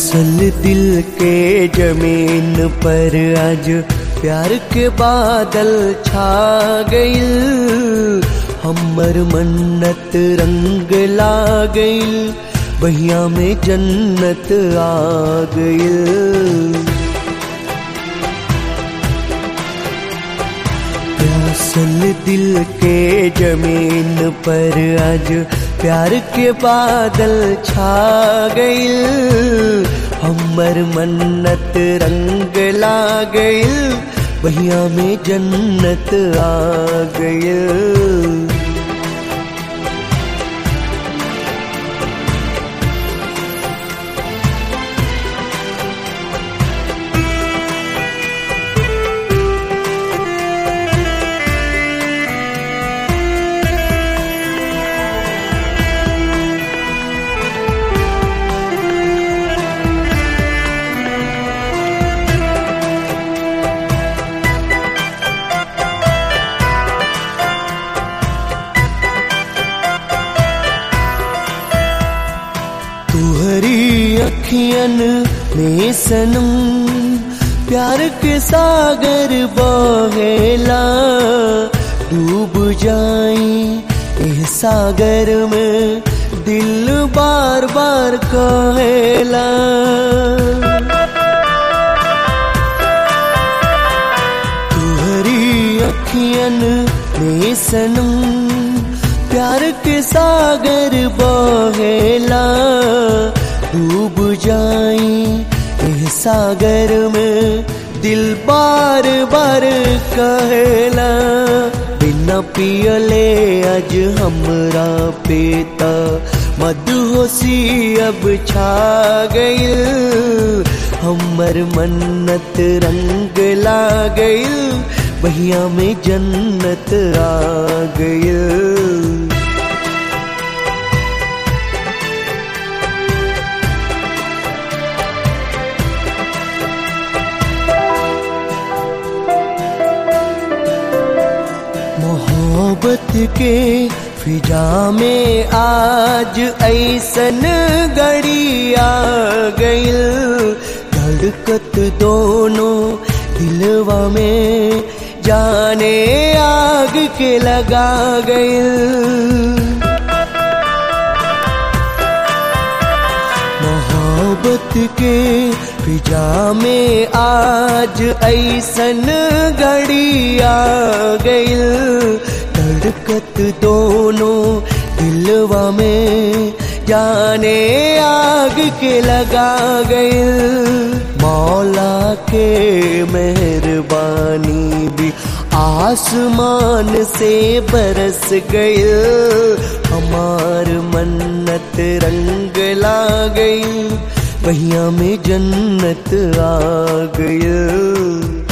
प्यासल दिल के जमीन पर आज प्यार के बादल छा गइल। हमर मन्नत रंग ला गइल, बहिया में जन्नत आ गइल। प्यासल दिल के जमीन पर आज प्यार के बादल छा गइल। हमर मन्नत रंग ला गइल, बहिया में जन्नत आ गइल। तुहरी अखियन में सनम प्यार के सागर बहेला। डूब जाई इस सागर में दिल बार बार कहेला। तुहरी अखियन में सनम प्यार के सागर बहेला। डूब जाई इस सागर में दिल बार बार कहेला। बिना पियले आज हमरा पेता मदहोशी अब छा गइल। हमर मन्नत रंग ला गइल, बहिया में जन्नत आ गइल। मोहब्बत के फिजा में आज ऐसन घड़ी आ गइल। धड़कत दोनों दिलवा में जाने आग के लगा गइल। मोहब्बत के फिजा में आज ऐसन घड़ी आ गइल। धड़कत दोनों दिलवा में जाने आग के लगा गइल। मौला के मेहरबानी भी आसमान से बरस गइल। हमार मन्नत रंग ला गइल, बहिया में जन्नत आ गइल।